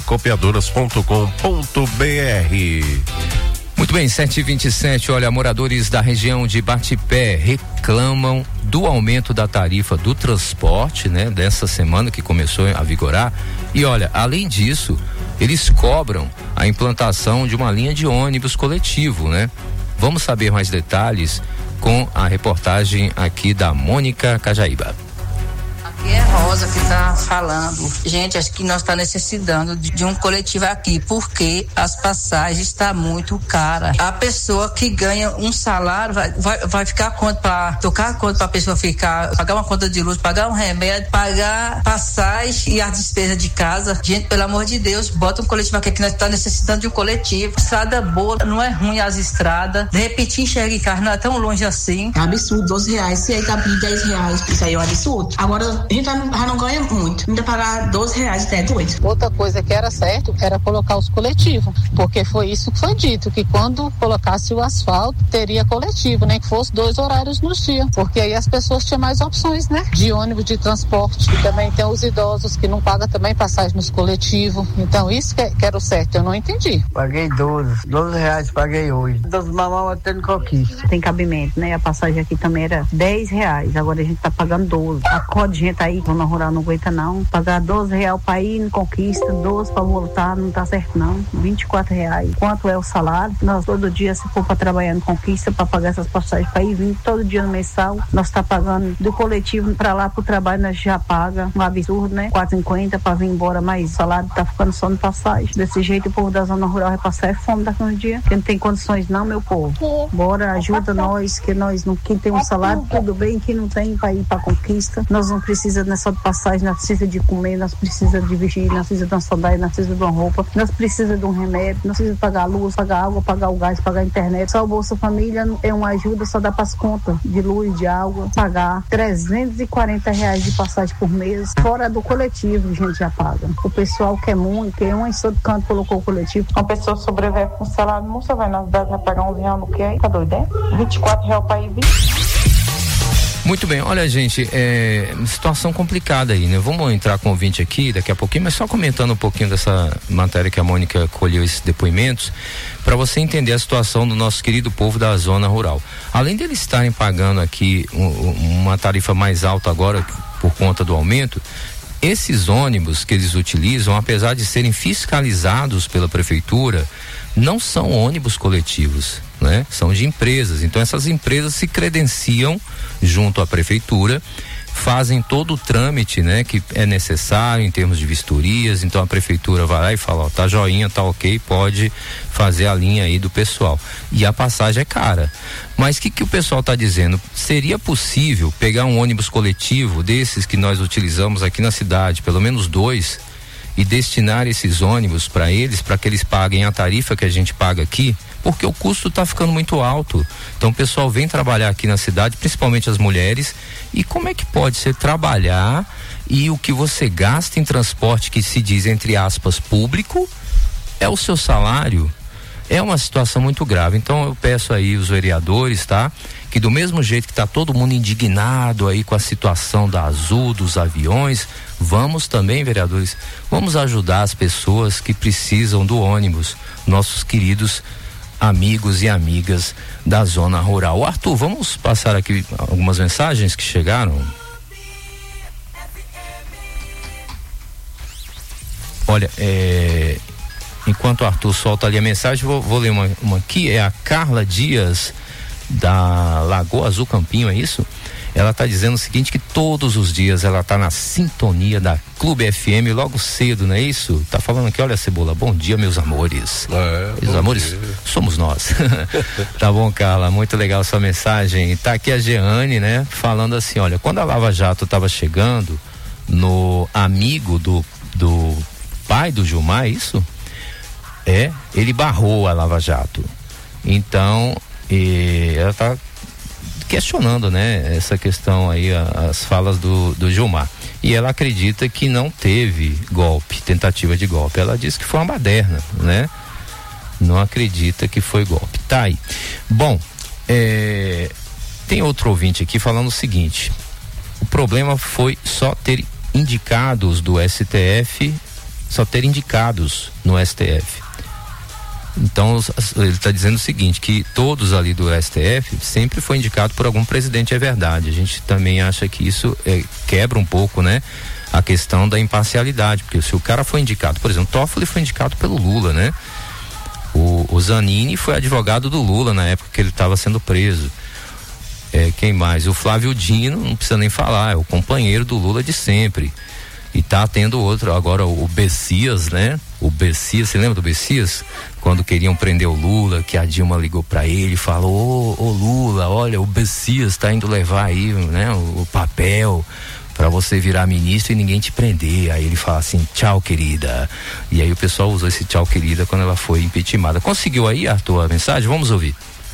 alcantaracopiadoras.com.br. Muito bem, 7h27, olha, moradores da região de Batipé reclamam do aumento da tarifa do transporte, né? Dessa semana que começou a vigorar. E olha, além disso, eles cobram a implantação de uma linha de ônibus coletivo, né? Vamos saber mais detalhes com a reportagem aqui da Mônica Cajaíba. Aqui é Rosa que tá falando. Gente, acho que nós está necessitando de um coletivo aqui, porque as passagens estão muito caras. A pessoa que ganha um salário vai ficar quanto para tocar quanto para a pessoa ficar, pagar uma conta de luz, pagar um remédio, pagar passagem e as despesas de casa. Gente, pelo amor de Deus, bota um coletivo aqui, que nós está necessitando de um coletivo. Estrada boa, não é ruim as estradas. De repente enxerga em carro, não é tão longe assim. É absurdo, R$12. Se aí tá pedindo R$10, isso aí é um absurdo. Agora a gente já não ganha muito, ainda pagar R$12 até doido. Outra coisa que era certo era colocar os coletivos, porque foi isso que foi dito, que quando colocasse o asfalto teria coletivo, nem que fosse 2 horários no dia, porque aí as pessoas tinham mais opções, né? De ônibus, de transporte, e também tem os idosos que não pagam também passagem nos coletivos, então isso que era o certo, eu não entendi. Paguei R$12 paguei hoje. Das mamães até no conquista. Tem cabimento, né? A passagem aqui também era R$10, agora a gente tá pagando 12. A cota de gente aguenta aí, zona rural não aguenta não. Pagar R$12 pra ir em Conquista, 12 pra voltar, não tá certo não. R$24. Quanto é o salário? Nós todo dia, se for pra trabalhar em Conquista, pra pagar essas passagens pra ir vindo todo dia no mensal, nós tá pagando do coletivo pra lá pro trabalho, nós já paga um absurdo, né? R$4,50 pra vir embora, mas o salário tá ficando só no passagem. Desse jeito o povo da zona rural vai passar fome daqui uns dias, que não tem condições não, meu povo. Bora, ajuda nós, que nós não, quem tem um salário, tudo bem, quem não tem pra ir pra Conquista, nós não precisamos só de passagem, nós precisamos de comer, nós precisamos de vestir, nós precisamos de uma sandália, nós precisamos de uma roupa, nós precisamos de um remédio, nós precisamos pagar a luz, pagar a água, pagar o gás, pagar a internet. Só o Bolsa Família é uma ajuda, só dá para as contas de luz, de água, pagar R$340 de passagem por mês, fora do coletivo, a gente já paga. O pessoal quer muito, quem um em todo canto colocou o coletivo. Uma pessoa sobrevive com salário, não vai na cidade, vai pagar R$11 no que aí? Tá doido, é? R$24 para ir. Muito bem, olha gente, situação complicada aí, né? Vamos entrar com o ouvinte aqui daqui a pouquinho, mas só comentando um pouquinho dessa matéria que a Mônica colheu esses depoimentos, para você entender a situação do nosso querido povo da zona rural. Além deles estarem pagando aqui uma tarifa mais alta agora por conta do aumento, esses ônibus que eles utilizam, apesar de serem fiscalizados pela prefeitura, não são ônibus coletivos, né? São de empresas. Então essas empresas se credenciam junto à prefeitura, fazem todo o trâmite, né, que é necessário em termos de vistorias. Então a prefeitura vai lá e fala, ó, tá joinha, tá ok, pode fazer a linha aí do pessoal. E a passagem é cara. Mas o que o pessoal tá dizendo? Seria possível pegar um ônibus coletivo desses que nós utilizamos aqui na cidade, pelo menos 2, e destinar esses ônibus para eles, para que eles paguem a tarifa que a gente paga aqui, porque o custo está ficando muito alto. Então o pessoal vem trabalhar aqui na cidade, principalmente as mulheres, e como é que pode ser trabalhar e o que você gasta em transporte, que se diz entre aspas público, é o seu salário? É uma situação muito grave. Então eu peço aí os vereadores, tá? Que do mesmo jeito que tá todo mundo indignado aí com a situação da Azul, dos aviões, vamos também, vereadores, vamos ajudar as pessoas que precisam do ônibus, nossos queridos amigos e amigas da zona rural. Arthur, vamos passar aqui algumas mensagens que chegaram. Olha, enquanto o Arthur solta ali a mensagem, vou ler uma aqui, é a Carla Dias da Lagoa Azul Campinho, é isso? Ela está dizendo o seguinte, que todos os dias ela está na sintonia da Clube FM logo cedo, não é isso? Tá falando aqui, olha, Cebola, bom dia, meus amores. Meus amores, dia. Somos nós. Tá bom, Carla, muito legal sua mensagem. Tá aqui a Jeane, né, falando assim, olha, quando a Lava Jato estava chegando no amigo do pai do Gilmar, é isso? Ele barrou a Lava Jato. Então, ela tá questionando, né, essa questão aí, as falas do Gilmar. E ela acredita que não teve golpe, tentativa de golpe. Ela diz que foi uma baderna, né? Não acredita que foi golpe. Tá aí. Bom, tem outro ouvinte aqui falando o seguinte: o problema foi só ter indicados do STF, só ter indicados no STF. Então ele está dizendo o seguinte, que todos ali do STF sempre foi indicado por algum presidente, é verdade. A gente também acha que isso quebra um pouco, né, a questão da imparcialidade, porque se o cara foi indicado, por exemplo, Toffoli foi indicado pelo Lula, né? O Zanini foi advogado do Lula na época que ele estava sendo preso. Quem mais? O Flávio Dino, não precisa nem falar, é o companheiro do Lula de sempre. E tá tendo outro, agora o Bessias, né? O Bessias, você lembra do Bessias? Quando queriam prender o Lula, que a Dilma ligou pra ele e falou, ô Lula, olha, o Bessias tá indo levar aí, né, o papel pra você virar ministro e ninguém te prender. Aí ele fala assim, tchau, querida. E aí o pessoal usou esse tchau, querida, quando ela foi impeachmentada. Conseguiu aí, Arthur, a mensagem? Vamos ouvir.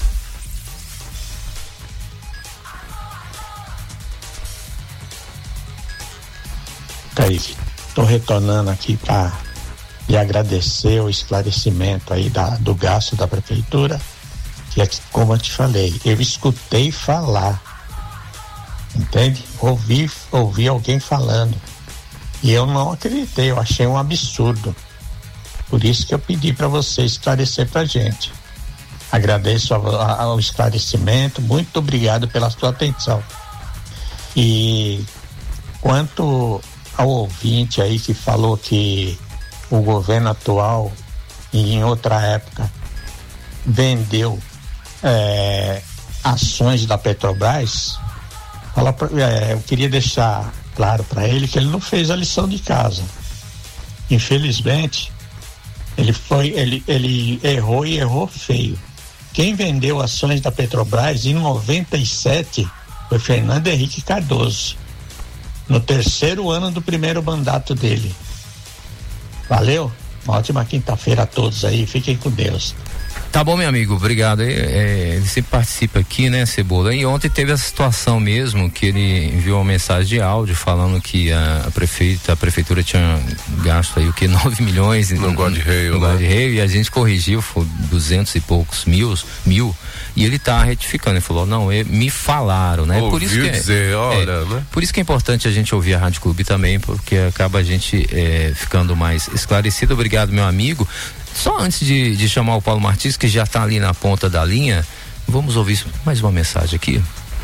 Kaique, estou retornando aqui para lhe agradecer o esclarecimento aí do gasto da prefeitura, que é como eu te falei, eu escutei falar, entende? Ouvi alguém falando e eu não acreditei, eu achei um absurdo. Por isso que eu pedi para você esclarecer pra gente. Agradeço ao esclarecimento, muito obrigado pela sua atenção. E Quanto ao ouvinte aí que falou que o governo atual, em outra época, vendeu ações da Petrobras, eu queria deixar claro para ele que ele não fez a lição de casa. Infelizmente, ele errou e errou feio. Quem vendeu ações da Petrobras em 97 foi Fernando Henrique Cardoso, no 3º ano do primeiro mandato dele. Valeu, uma ótima quinta-feira a todos aí, fiquem com Deus. Tá bom, meu amigo, obrigado. Ele sempre participa aqui, né, Cebola? E ontem teve a situação mesmo que ele enviou uma mensagem de áudio falando que a prefeitura tinha gasto aí 9 milhões no guarda-reio, e a gente corrigiu, foi 200 e poucos mil, e ele tá retificando, ele falou, não, me falaram, né? Por isso que né? Por isso que é importante a gente ouvir a Rádio Clube também, porque acaba a gente ficando mais esclarecido. Obrigado, meu amigo. Só antes de chamar o Paulo Martins, que já está ali na ponta da linha, vamos ouvir mais uma mensagem aqui.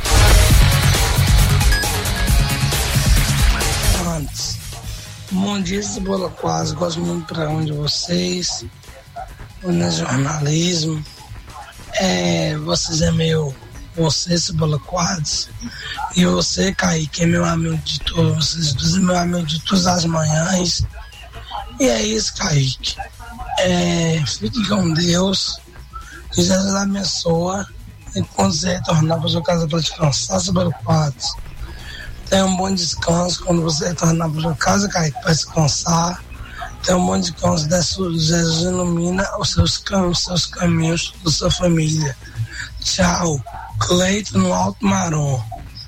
Bom dia, Cebola Quase, gosto muito do programa de vocês, no jornalismo. Vocês você, Cebola Quase, e você, Kaique, é meu amigo de todos, vocês dois é meu amigo de todas as manhãs. E é isso, Kaique. Fique com Deus, que Jesus abençoa, e quando você retornar para sua casa para descansar, Cebola Quase, tenha um bom descanso quando você retornar para sua casa, Kaique, para descansar. Tenha um bom descanso, Jesus ilumina os seus caminhos da sua família. Tchau, Cleito no Alto Marom.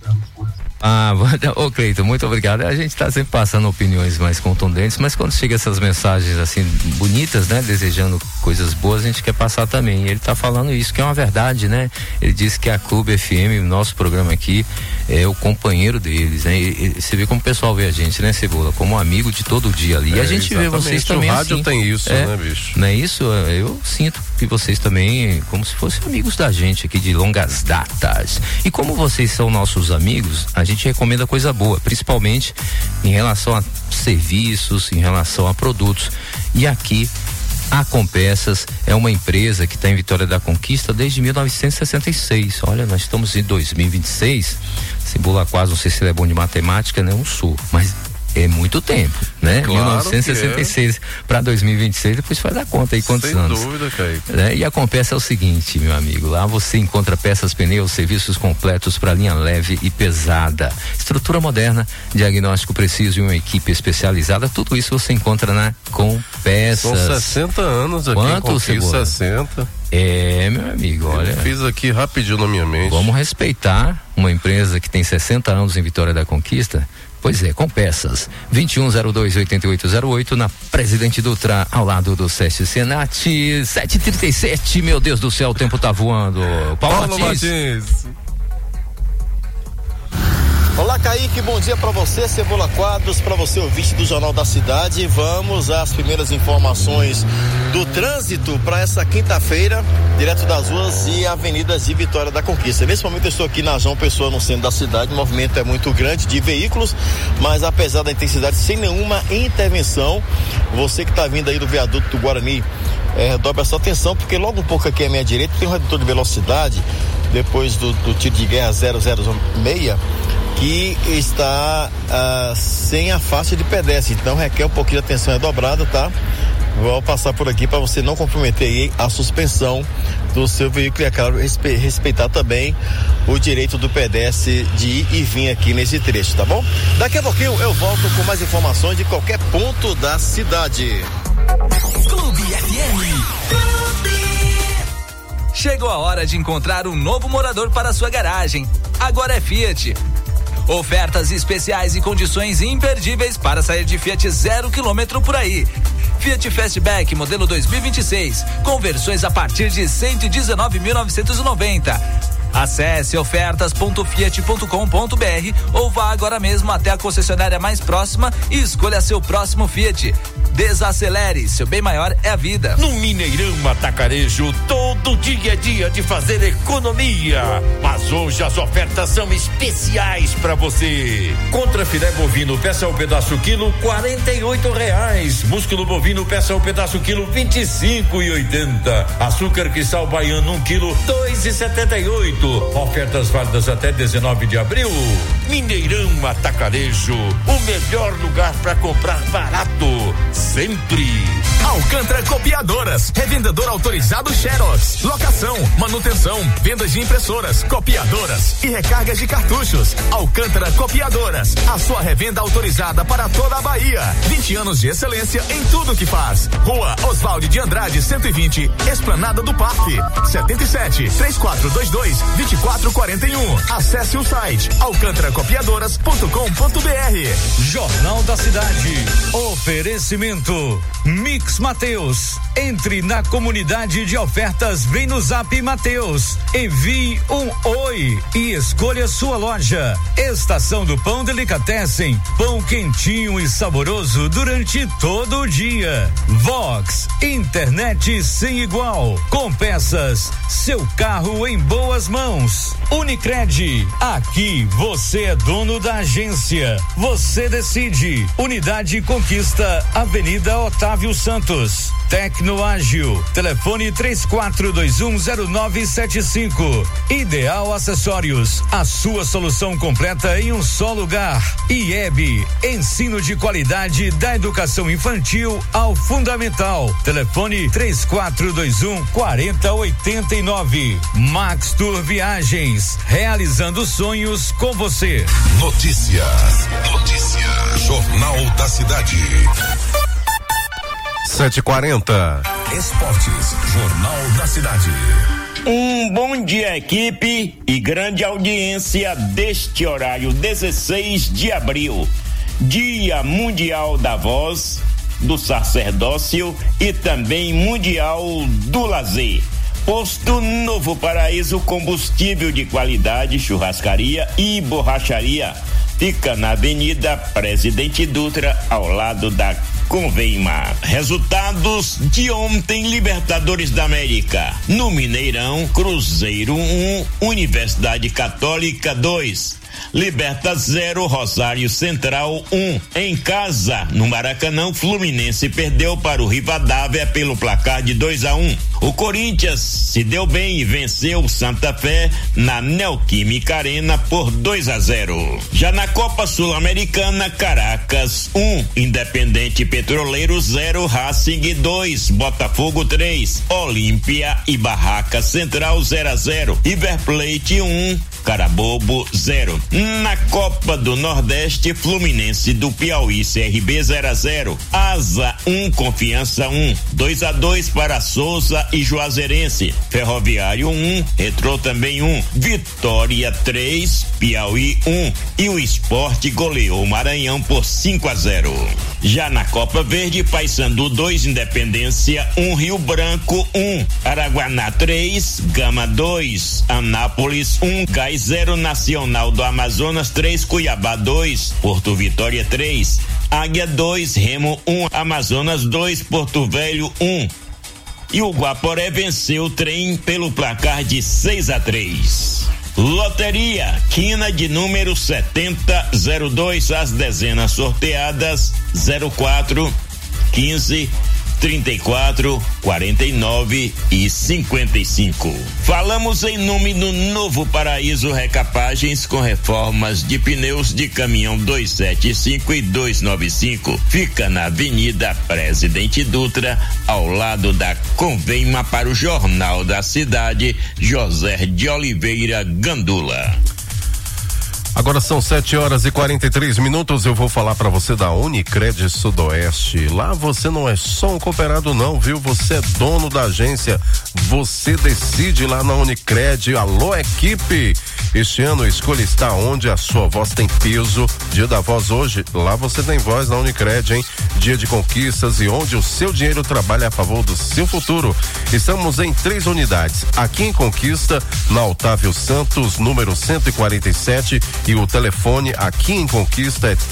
Ô Cleiton, muito obrigado. A gente tá sempre passando opiniões mais contundentes, mas quando chega essas mensagens assim bonitas, né, desejando coisas boas, a gente quer passar também. E ele tá falando isso, que é uma verdade, né? Ele disse que a Clube FM, o nosso programa aqui, é o companheiro deles, né? E você vê como o pessoal vê a gente, né, Cebola? Como um amigo de todo dia ali. E a gente vê vocês também o rádio assim. Tem isso, né, bicho? Não é isso? Eu sinto que vocês também, como se fossem amigos da gente aqui de longas datas. E como vocês são nossos amigos, a gente recomenda coisa boa, principalmente em relação a serviços, em relação a produtos. E aqui a Compeças é uma empresa que está em Vitória da Conquista desde 1966. Olha, nós estamos em 2026. Cebola Quase, não sei se ele é bom de matemática, não sou, mas é muito tempo, né? Claro, 1966 para 2026, depois faz a conta aí quantos anos. Sem dúvida, Kaique. Né? E a Compeça é o seguinte, meu amigo, lá você encontra peças, pneus, serviços completos para linha leve e pesada, estrutura moderna, diagnóstico preciso e uma equipe especializada, tudo isso você encontra na Compeças. São 60 anos aqui. Quanto, em 60. Meu amigo, olha. Eu fiz aqui rapidinho na minha mente. Vamos respeitar uma empresa que tem 60 anos em Vitória da Conquista. Pois é, Compeças, 2102-8808 na Presidente Dutra, ao lado do SESC Senat, 7h37, meu Deus do céu, o tempo tá voando. Paulo Martins. Olá, Kaique, bom dia pra você, Cebola Quadros, pra você ouvinte do Jornal da Cidade. Vamos às primeiras informações do trânsito para essa quinta-feira, direto das ruas e avenidas de Vitória da Conquista. Nesse momento eu estou aqui na João Pessoa, no centro da cidade, o movimento é muito grande de veículos, mas apesar da intensidade, sem nenhuma intervenção, você que está vindo aí do viaduto do Guarani, dobra sua atenção, porque logo um pouco aqui à minha direita tem um redutor de velocidade, depois do tiro de guerra 006, que está sem a faixa de pedestre, então requer um pouquinho de atenção dobrada, tá? Vou passar por aqui para você não comprometer aí a suspensão do seu veículo e, é claro, respeitar também o direito do pedestre de ir e vir aqui nesse trecho, tá bom? Daqui a pouquinho eu volto com mais informações de qualquer ponto da cidade. Clube FM. Chegou a hora de encontrar um novo morador para a sua garagem. Agora é Fiat. Ofertas especiais e condições imperdíveis para sair de Fiat 0 km por aí. Fiat Fastback modelo 2026, com versões a partir de 119.990. Acesse ofertas.fiat.com.br ou vá agora mesmo até a concessionária mais próxima e escolha seu próximo Fiat. Desacelere, seu bem maior é a vida. No Mineirão Atacarejo, todo dia é dia de fazer economia. Mas hoje as ofertas são especiais para você. Contra filé bovino, peça ao pedaço quilo, R$48. Músculo bovino, peça ao pedaço quilo, R$25,80. Açúcar cristal baiano, 1 quilo, R$2,78. Ofertas válidas até 19 de abril. Mineirão Atacarejo, o melhor lugar para comprar barato, sempre. Alcântara Copiadoras, revendedor autorizado Xerox, locação, manutenção, vendas de impressoras, copiadoras e recargas de cartuchos. Alcântara Copiadoras, a sua revenda autorizada para toda a Bahia. 20 anos de excelência em tudo que faz. Rua Oswaldo de Andrade, 120, Esplanada do Parque. 77-3422-2441. Acesse o site alcantaracopiadoras.com.br. Jornal da Cidade. Oferecimento Mix Mateus. Entre na comunidade de ofertas, vem no Zap Mateus. Envie um oi e escolha sua loja. Estação do Pão Delicatessen. Pão quentinho e saboroso durante todo o dia. Vox, internet sem igual. Com peças, seu carro em boas mãos. Unicred, aqui você é dono da agência. Você decide. Unidade Conquista, Avenida Otávio Santos. Tecnoágil, telefone 34210975. Ideal Acessórios, a sua solução completa em um só lugar. IEB, ensino de qualidade da educação infantil ao fundamental. Telefone 3421-4089. Max Tour Viagens, realizando sonhos com você. Notícia. Jornal da Cidade. 7h40. Esportes, Jornal da Cidade. Um bom dia, equipe, e grande audiência deste horário, 16 de abril, Dia Mundial da Voz, do Sacerdócio e também Mundial do Lazer. Posto Novo Paraíso, combustível de qualidade, churrascaria e borracharia. Fica na Avenida Presidente Dutra, ao lado da Conveima. Resultados de ontem: Libertadores da América. No Mineirão, Cruzeiro 1, Universidade Católica 2. Liberta 0, Rosário Central 1. Em casa, no Maracanã, Fluminense perdeu para o Rivadavia pelo placar de 2-1. O Corinthians se deu bem e venceu o Santa Fé na Neoquímica Arena por 2-0. Já na Copa Sul-Americana, Caracas 1, Independente Petroleiro 0, Racing 2, Botafogo 3, Olímpia e Barraca Central 0-0, River Plate 1, Carabobo 0. Na Copa do Nordeste, Fluminense do Piauí CRB 0-0, Asa 1, Confiança 1, 2-2 para Souza e Juazeirense, Ferroviário 1, Retrô também 1, Vitória 3, Piauí 1 e o Sport goleou o Maranhão por 5-0. Já na Copa Verde, Paysandu 2, Independência 1, Rio Branco 1, Araguaná 3, Gama 2, Anápolis 1, Gás 0, Nacional do Amazonas 3, Cuiabá 2, Porto Vitória 3, Águia 2, Remo 1, Amazonas 2, Porto Velho 1. E o Guaporé venceu o Trem pelo placar de 6-3. Loteria, quina de número 7002, as dezenas sorteadas 04, 15, 34, 49 e 55. Falamos em nome do Novo Paraíso Recapagens, com reformas de pneus de caminhão 275 e 295. Fica na Avenida Presidente Dutra, ao lado da Conveima. Para o Jornal da Cidade, José de Oliveira Gandula. Agora são 7h43. Eu vou falar para você da Unicred Sudoeste. Lá você não é só um cooperado não, viu? Você é dono da agência. Você decide lá na Unicred. Alô, equipe! Este ano, escolha estar onde a sua voz tem peso. Dia da Voz hoje, lá você tem voz na Unicred, hein? Dia de conquistas e onde o seu dinheiro trabalha a favor do seu futuro. Estamos em 3 unidades. Aqui em Conquista, na Otávio Santos, número 147, e o telefone aqui em Conquista é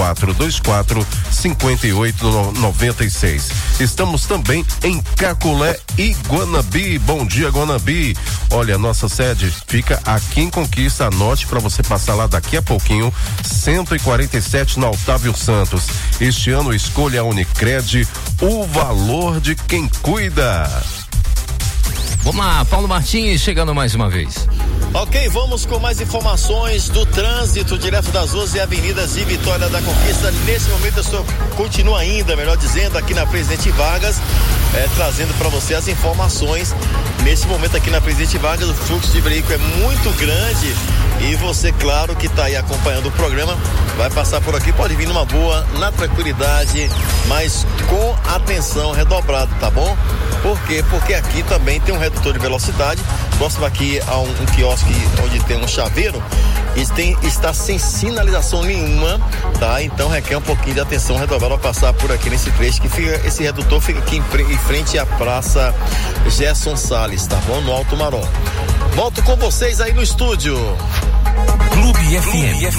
3424-5896. Estamos também em Caculé e Guanabi. Bom dia, Guanabi. Olha, nossa sede fica aqui em Conquista. Anote para você passar lá daqui a pouquinho. 147 na Otávio Santos. Este ano escolha a Unicred, o valor de quem cuida. Vamos lá, Paulo Martins chegando mais uma vez. Ok, vamos com mais informações do trânsito direto das ruas e avenidas de Vitória da Conquista. Nesse momento eu continuo ainda, melhor dizendo, aqui na Presidente Vargas, trazendo para você as informações. Nesse momento aqui na Presidente Vargas, o fluxo de veículo é muito grande e você, claro, que está aí acompanhando o programa, vai passar por aqui, pode vir numa boa, na tranquilidade, mas com atenção redobrada, tá bom? Por quê? Porque aqui também tem um redutor de velocidade, próximo aqui a um quiosque onde tem um chaveiro, e está sem sinalização nenhuma, tá? Então requer um pouquinho de atenção redobrada ao passar por aqui nesse trecho, que fica, esse redutor fica aqui em frente à Praça Gerson Salles, tá bom? No Alto Maró. Volto com vocês aí no estúdio. Clube FM.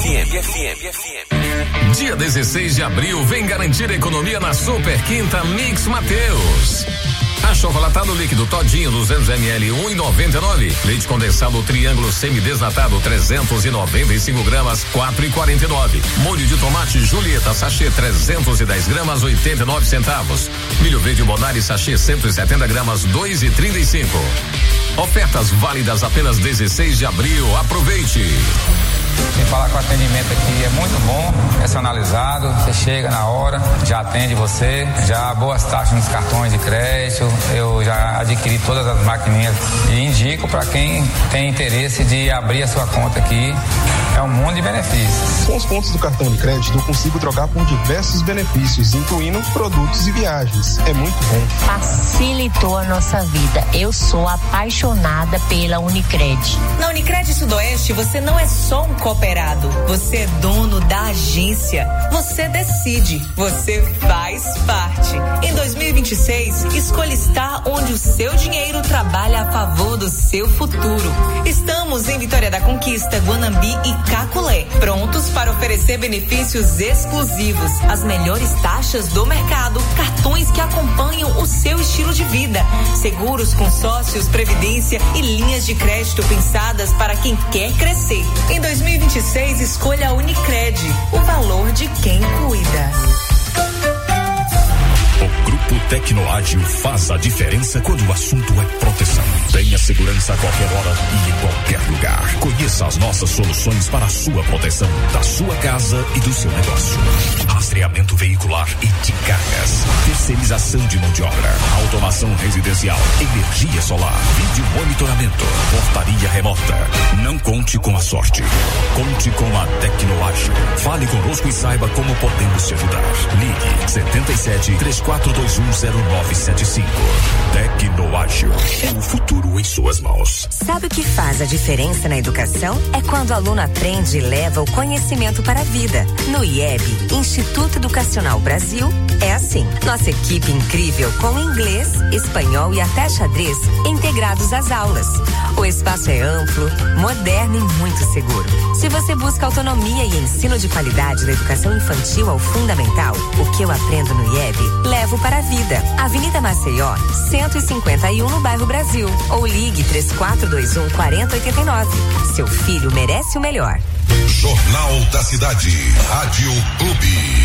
Dia 16 de abril, vem garantir economia na Super Quinta Mix Mateus. Achocolatado líquido Todinho 200 ml 1,99. Leite condensado Triângulo semidesnatado 395 gramas 4,49. Molho de tomate Julieta sachê 310 gramas 89 centavos. Milho verde Bonari sachê 170 gramas 2,35. Ofertas válidas apenas 16 de abril. Aproveite. Sem falar que o atendimento aqui é muito bom, personalizado, você chega na hora, já atende você, já boas taxas nos cartões de crédito, eu já adquiri todas as maquininhas e indico para quem tem interesse de abrir a sua conta aqui, é um mundo de benefícios. Com os pontos do cartão de crédito eu consigo trocar por diversos benefícios, incluindo produtos e viagens, é muito bom. Facilitou a nossa vida, eu sou apaixonada pela Unicred. Na Unicred Sudoeste você não é só um cooperado, você é dono da agência, você decide, você faz parte. Em 2026, escolha estar onde o seu dinheiro trabalha a favor do seu futuro. Estamos em Vitória da Conquista, Guanambi e Caculé, prontos para oferecer benefícios exclusivos, as melhores taxas do mercado, cartões que acompanham o seu estilo de vida, seguros, consórcios, previdência e linhas de crédito pensadas para quem quer crescer. Em 2026, escolha a Unicred, o valor de quem cuida. O Grupo Tecnoágil faz a diferença quando o assunto é proteção. Tenha segurança a qualquer hora e em qualquer lugar. Conheça as nossas soluções para a sua proteção, da sua casa e do seu negócio. Rastreamento veicular e de cargas. Terceirização de mão de obra. Automação residencial. Energia solar. Vídeo monitoramento. Portaria remota. Não conte com a sorte. Conte com a Tecnoágil. Fale conosco e saiba como podemos te ajudar. Ligue 77-3421-0975. Tecnoágil. É o futuro em suas mãos. Sabe o que faz a diferença na educação? É quando o aluno aprende e leva o conhecimento para a vida. No IEB, Instituto Educacional Brasil, é assim. Nossa equipe incrível com inglês, espanhol e até xadrez integrados às aulas. O espaço é amplo, moderno e muito seguro. Se você busca autonomia e ensino de qualidade da educação infantil ao fundamental, o que eu aprendo no IEB, levo para a vida. Avenida Maceió, 151 no bairro Brasil. Ou ligue 3421-4089. Seu filho merece o melhor. Jornal da Cidade. Rádio Clube.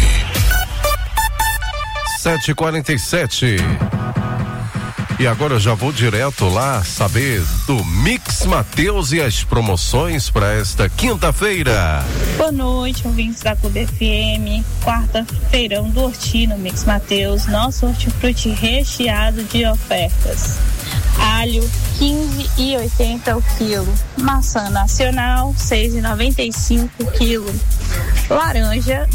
7h47. E agora eu já vou direto lá saber do Mix Mateus e as promoções para esta quinta-feira. Boa noite, ouvintes da Clube FM. Quarta-feirão do Hortino Mix Mateus. Nosso hortifruti recheado de ofertas. Alho, 15,80 o quilo. Maçã nacional, 6,95 o quilo. Laranja,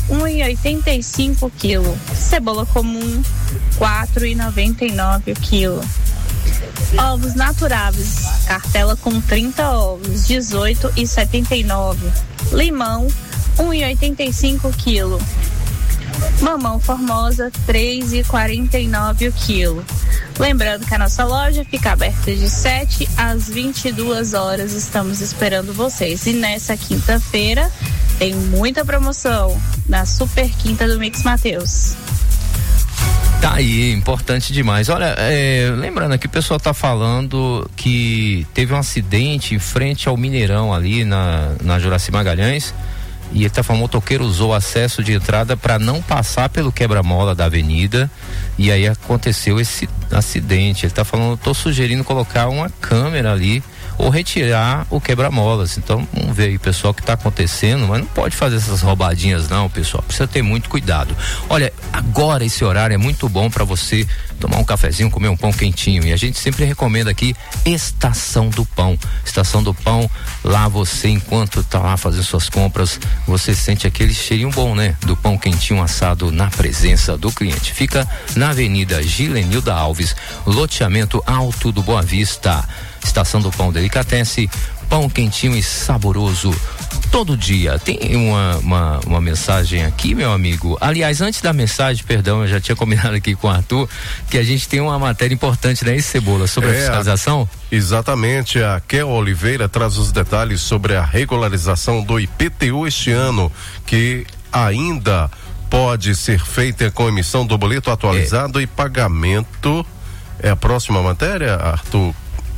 1,85 o quilo. Cebola comum, 4,99 o quilo. Ovos naturáveis, cartela com 30 ovos, 18,79. Limão, 1,85 quilo. Mamão Formosa, 3,49 o quilo. Lembrando que a nossa loja fica aberta de 7 às 22 horas. Estamos esperando vocês. E nessa quinta-feira tem muita promoção na Super Quinta do Mix Mateus. Tá aí, importante demais. Olha, lembrando aqui, o pessoal tá falando que teve um acidente em frente ao Mineirão ali na Juraci Magalhães. E ele tá falando, o motoqueiro usou o acesso de entrada para não passar pelo quebra-mola da avenida, e aí aconteceu esse acidente. Ele tá falando, tô sugerindo colocar uma câmera ali ou retirar o quebra-molas. Então vamos ver aí, pessoal, o que tá acontecendo, mas não pode fazer essas roubadinhas não, pessoal, precisa ter muito cuidado. Olha, agora esse horário é muito bom para você tomar um cafezinho, comer um pão quentinho, e a gente sempre recomenda aqui Estação do Pão. Estação do Pão, lá você, enquanto tá lá fazendo suas compras, você sente aquele cheirinho bom, né? Do pão quentinho assado na presença do cliente. Fica na Avenida Gilenilda Alves, loteamento Alto do Boa Vista. Estação do Pão Delicatessen, pão quentinho e saboroso todo dia. Tem uma mensagem aqui, meu amigo. Aliás, antes da mensagem, perdão, eu já tinha combinado aqui com o Arthur que a gente tem uma matéria importante, né, Cebola, sobre a fiscalização? Exatamente, a Kel Oliveira traz os detalhes sobre a regularização do IPTU este ano, que ainda pode ser feita com emissão do boleto atualizado e pagamento. É a próxima matéria, Arthur?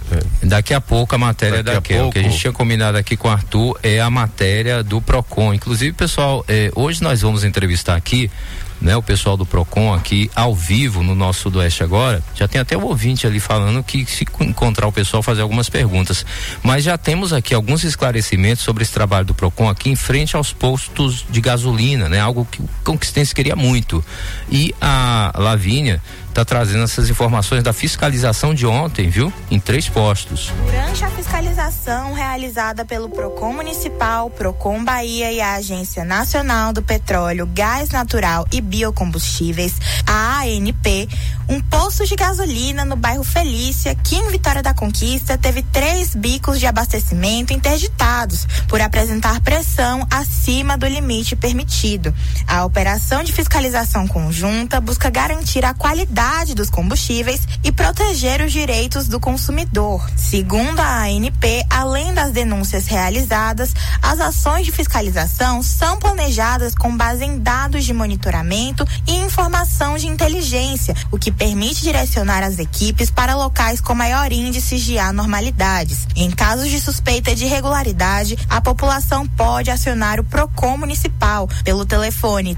Daqui a pouco a matéria da Kel, o que a gente tinha combinado aqui com o Arthur é a matéria do Procon. Inclusive, pessoal, hoje nós vamos entrevistar aqui, né, o pessoal do Procon aqui ao vivo no nosso Sudoeste Agora. Já tem até o ouvinte ali falando que se encontrar o pessoal fazer algumas perguntas, mas já temos aqui alguns esclarecimentos sobre esse trabalho do Procon aqui em frente aos postos de gasolina, né? Algo que o Conquistense queria muito. E a Lavínia tá trazendo essas informações da fiscalização de ontem, viu? Em 3 postos. Durante a fiscalização realizada pelo Procon Municipal, Procon Bahia e a Agência Nacional do Petróleo, Gás Natural e Biocombustíveis, a ANP, um posto de gasolina no bairro Felícia, aqui em Vitória da Conquista, teve 3 bicos de abastecimento interditados por apresentar pressão acima do limite permitido. A operação de fiscalização conjunta busca garantir a qualidade dos combustíveis e proteger os direitos do consumidor. Segundo a ANP, além das denúncias realizadas, as ações de fiscalização são planejadas com base em dados de monitoramento e informação de inteligência, o que permite direcionar as equipes para locais com maior índice de anormalidades. Em casos de suspeita de irregularidade, a população pode acionar o Procon Municipal pelo telefone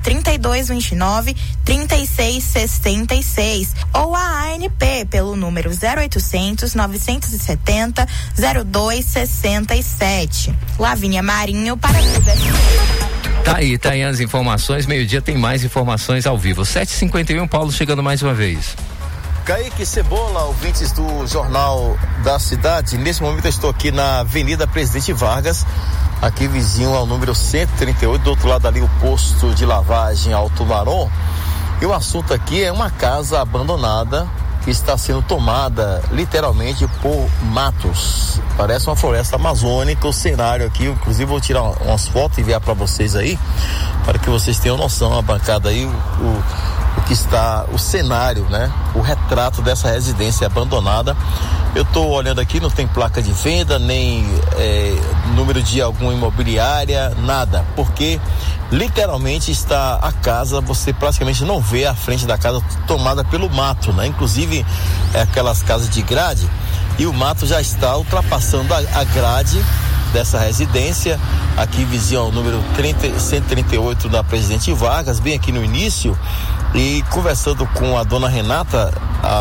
3229-3666 ou a ANP pelo número 0800 970 0267. Lavínia Marinho para tudo. Tá aí as informações. Meio-dia tem mais informações ao vivo. 7h51, Paulo chegando mais uma vez. Kaique, Cebola, ouvintes do Jornal da Cidade. Nesse momento eu estou aqui na Avenida Presidente Vargas, aqui vizinho ao número 138, do outro lado ali o posto de lavagem Alto Marom. E o assunto aqui é uma casa abandonada que está sendo tomada literalmente por matos. Parece uma floresta amazônica o cenário aqui. Inclusive vou tirar umas fotos e enviar para vocês aí, para que vocês tenham noção, a bancada aí, o que está o cenário, né? O retrato dessa residência abandonada. Eu estou olhando aqui, não tem placa de venda, nem número de alguma imobiliária, nada, porque literalmente está a casa, você praticamente não vê a frente da casa tomada pelo mato, né? Inclusive aquelas casas de grade, e o mato já está ultrapassando a grade dessa residência, aqui vizinho ao número 138 da Presidente Vargas, bem aqui no início. E conversando com a dona Renata,